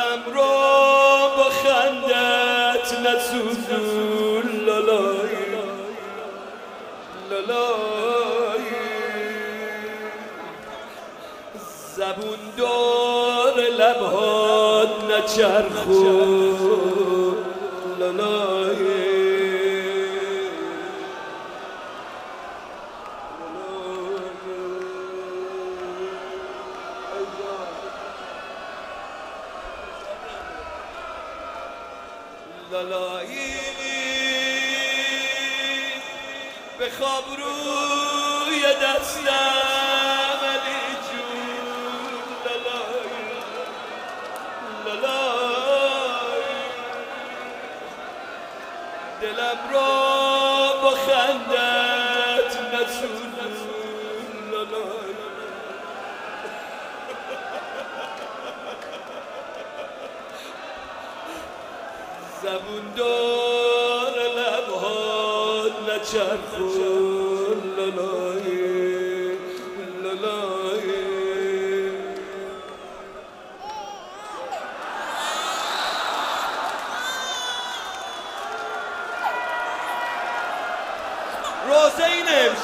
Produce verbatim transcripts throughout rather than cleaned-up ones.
دلم رو با خندت نسوزون لالای لالای زبون دور لبهات نچرخون لالای لالایی به خواب روی دستم علی جون لالایی لالایی دلم رو با خندت نسوزون لالایی زبون دور لبهات نچرخون لالای لالای روزه اینه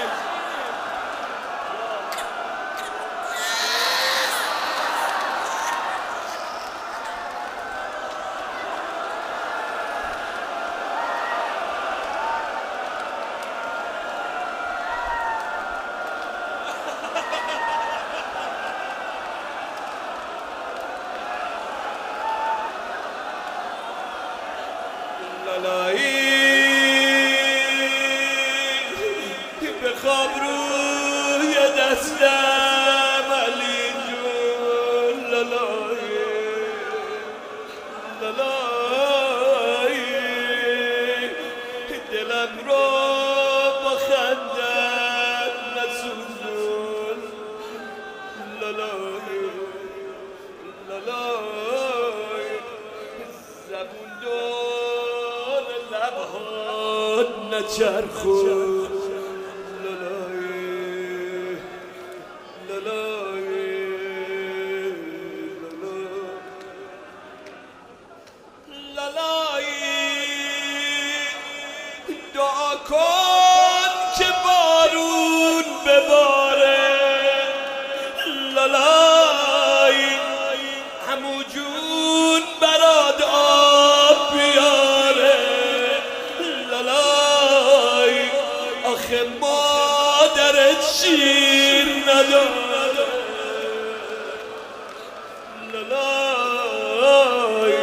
لالایی به خواب روی دستم علی جون لالایی لالایی دلم رو با خندت نسوزون لالایی لالایی زبون دور لبهات نچرخون لالایی لالایی لالایی دعا کن که بارون بباره لالایی عمو جون برات آب بیاره لالای آخه مادرت شیر نداره لالای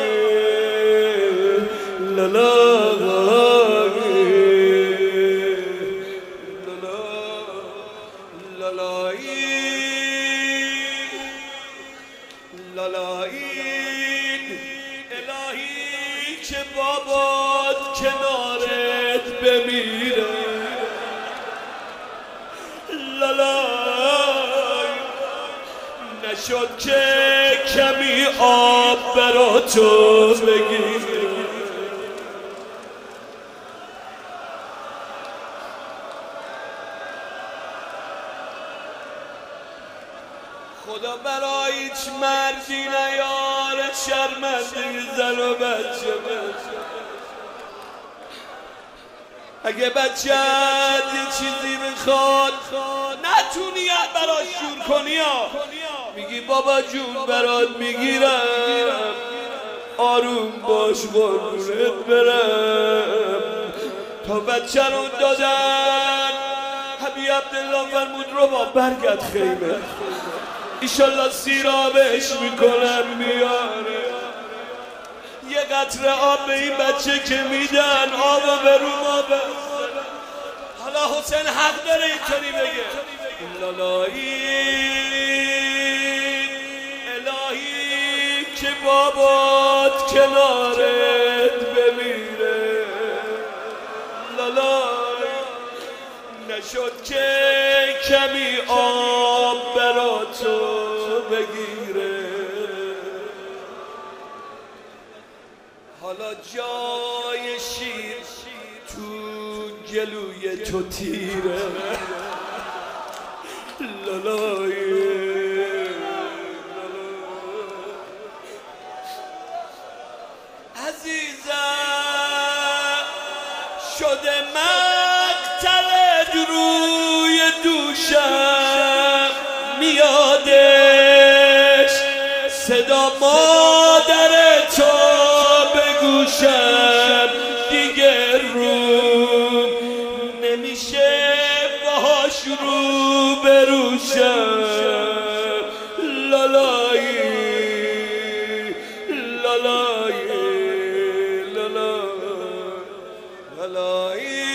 لالای لالای لالای الهی که بابات کنارت بمیره لالای نشد که کمی آب برا تو بگیره خدا برای هیچ مردی نیاره شرمنده زن و بچه بچه اگه بچه‌ت یه چیزی میخواد نتونی براش جور کنی ها میگی بابا جون برات میگیرم آروم باش قربونت برم تا بچه رو دادن حبیب عبدالله فرمود رو با برگرد خیمه ایشالله سیرابش میکنم میاره یه قطره آب به این بچه که میدن آب به رو ما به حالا حسین حق داره اینطوری بگه لالایی الهی که بابات کنارت بمیره لالای نشد که کمی آب برا تو بگیره حالا جای شیر تو گلوی تو تیره لالای گوشم میادش، صدا مادر تو به گوشم دیگه روم نمیشه باهاش رو بروشم. لالایی لالایی لالایی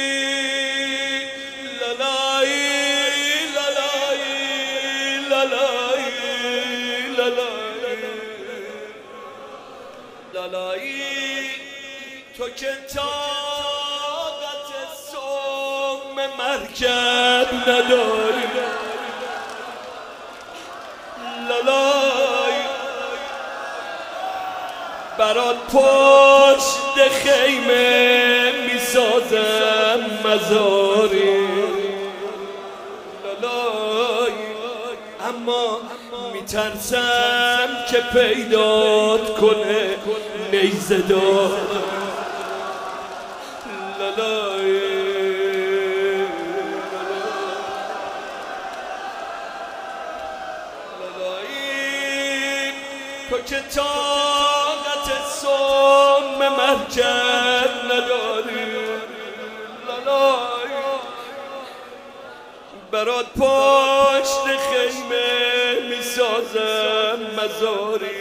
لالایی تو که طاقت سم مرکب نداری. لالایی برات پشت خیمه میسازم مزاری. لالایی اما میترسم که پیدات کنه نیزه دار. لالایی لالایی تو که طاقت سم مرکب نداری. لالایی برات پشت خیمه میسازم مزاری.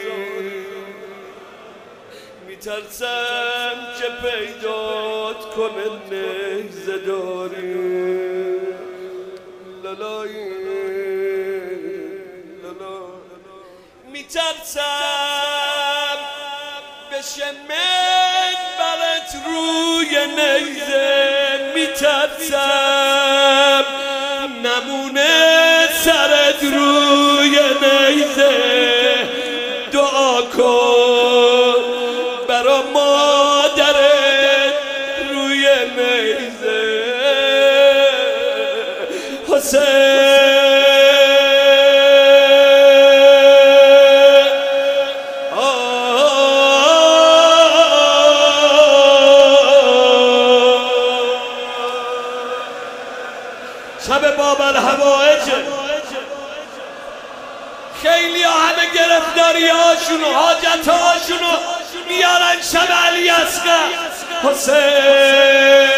میترسم که پیدات کنه نیزه داری. لالایی میترسم بشه منبرت روی نیزه. میترسم نمونه سرت روی نیزه. دعا کن برا مادرت روی نیزه. حسین شب باب الهوائجه، خیلی ها همه گرفتاری هاشونو حاجت هاشونو میارن شب علی اصغر. حسین